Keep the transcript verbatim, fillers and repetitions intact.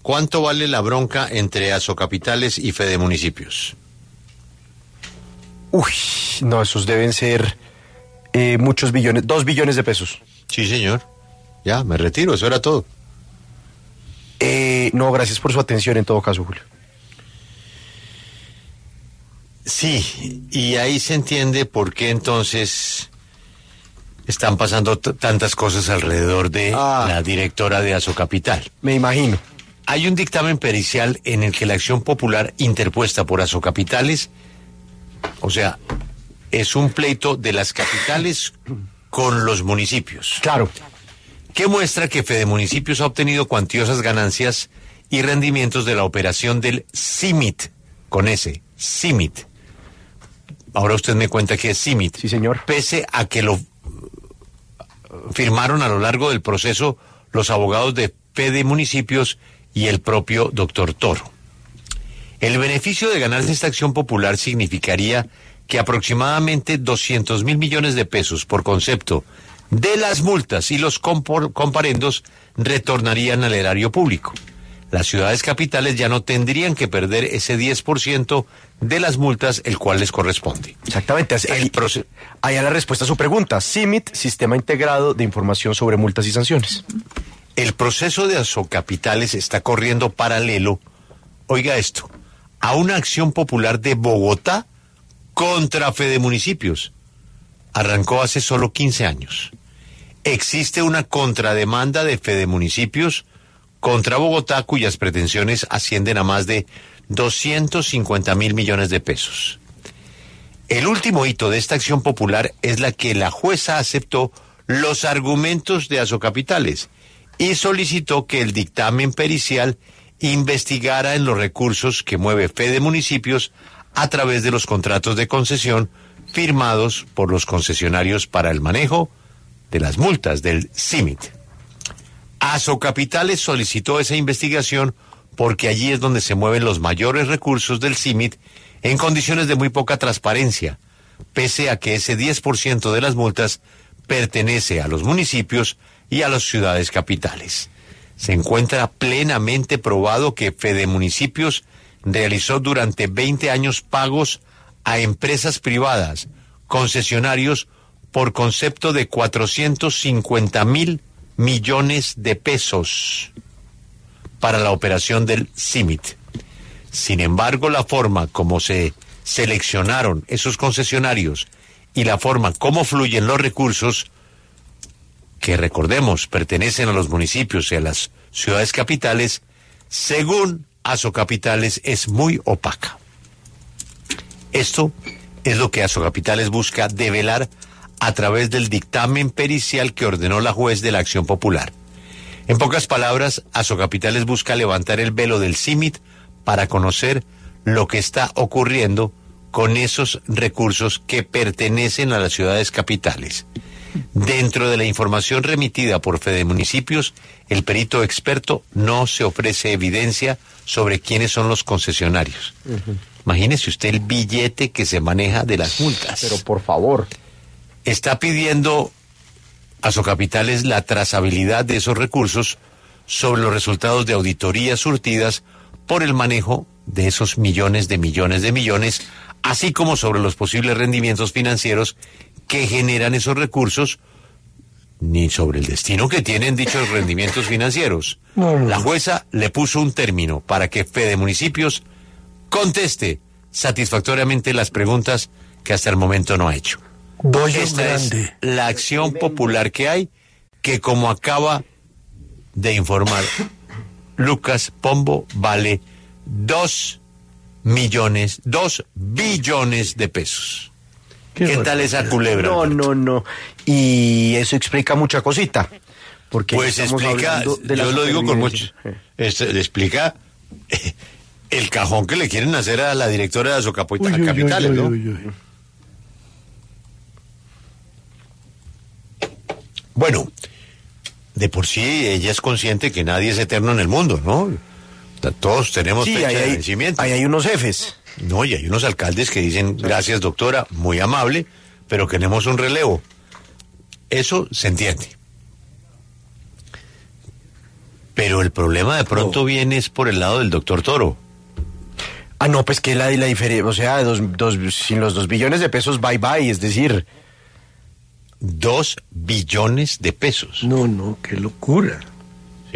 ¿Cuánto vale la bronca entre Asocapitales y Fedemunicipios? Uy, no, esos deben ser eh, muchos billones, dos billones de pesos. Sí, señor. Ya, me retiro, eso era todo. Eh, no, gracias por su atención en todo caso, Julio. Sí, y ahí se entiende por qué entonces están pasando t- tantas cosas alrededor de Ah. la directora de Asocapital. Me imagino. Hay un dictamen pericial en el que la acción popular interpuesta por Asocapitales, o sea, es un pleito de las capitales con los municipios, Claro. que muestra que Fedemunicipios ha obtenido cuantiosas ganancias y rendimientos de la operación del CIMIT, con S, CIMIT. Ahora usted me cuenta que es CIMIT. Sí, señor. Pese a que lo firmaron a lo largo del proceso los abogados de Fedemunicipios y el propio doctor Toro. El beneficio de ganarse esta acción popular significaría que aproximadamente doscientos mil millones de pesos por concepto de las multas y los compor- comparendos retornarían al erario público. Las ciudades capitales ya no tendrían que perder ese diez por ciento de las multas, el cual les corresponde. Exactamente. Ahí, El proce- ahí a la respuesta a su pregunta. CIMIT, Sistema Integrado de Información sobre Multas y Sanciones. El proceso de Asocapitales está corriendo paralelo, oiga esto, a una acción popular de Bogotá contra Fedemunicipios. Arrancó hace solo quince años. Existe una contrademanda de Fedemunicipios contra Bogotá, cuyas pretensiones ascienden a más de doscientos cincuenta mil millones de pesos. El último hito de esta acción popular es la que la jueza aceptó los argumentos de Asocapitales y solicitó que el dictamen pericial investigara en los recursos que mueve Fedemunicipios a través de los contratos de concesión firmados por los concesionarios para el manejo de las multas del CIMIT. Asocapitales solicitó esa investigación porque allí es donde se mueven los mayores recursos del CIMIT en condiciones de muy poca transparencia, pese a que ese diez por ciento de las multas pertenece a los municipios y a las ciudades capitales. Se encuentra plenamente probado que Fedemunicipios realizó durante veinte años pagos a empresas privadas, concesionarios, por concepto de cuatrocientos cincuenta mil millones de pesos para la operación del CIMIT. Sin embargo, la forma como se seleccionaron esos concesionarios y la forma como fluyen los recursos, que recordemos pertenecen a los municipios y a las ciudades capitales, según Asocapitales, es muy opaca. Esto es lo que Asocapitales busca develar a través del dictamen pericial que ordenó la juez de la acción popular. En pocas palabras, Asocapitales busca levantar el velo del CIMIT para conocer lo que está ocurriendo con esos recursos que pertenecen a las ciudades capitales. Dentro de la información remitida por Fedemunicipios, el perito experto no se ofrece evidencia sobre quiénes son los concesionarios. Uh-huh. Imagínese usted el billete que se maneja de las multas. Pero por favor. Está pidiendo a Asocapitales la trazabilidad de esos recursos sobre los resultados de auditorías surtidas por el manejo de esos millones de millones de millones, así como sobre los posibles rendimientos financieros que generan esos recursos, ni sobre el destino que tienen dichos rendimientos financieros. La jueza le puso un término para que Fedemunicipios conteste satisfactoriamente las preguntas que hasta el momento no ha hecho. Bollo Esta grande. es la acción popular que hay, que como acaba de informar Lucas Pombo, vale dos millones, dos billones de pesos. ¿Qué, ¿Qué tal esa culebra? No, no, no. Y eso explica mucha cosita. Porque pues explica, de yo lo digo con mucho, este, le explica eh, el cajón que le quieren hacer a la directora de Asocapitales, ¿no? Uy, uy, uy. Bueno, de por sí ella es consciente que nadie es eterno en el mundo, ¿no? Todos tenemos sí, fecha ahí de hay, vencimiento. Ahí hay unos jefes. No, y hay unos alcaldes que dicen, gracias doctora, muy amable, pero queremos un relevo. Eso se entiende. Pero el problema de pronto No. viene es por el lado del doctor Toro. Ah, no, pues que la, la diferencia, o sea, dos, dos, sin los dos billones de pesos, bye bye, es decir... Dos billones de pesos. No, no, qué locura.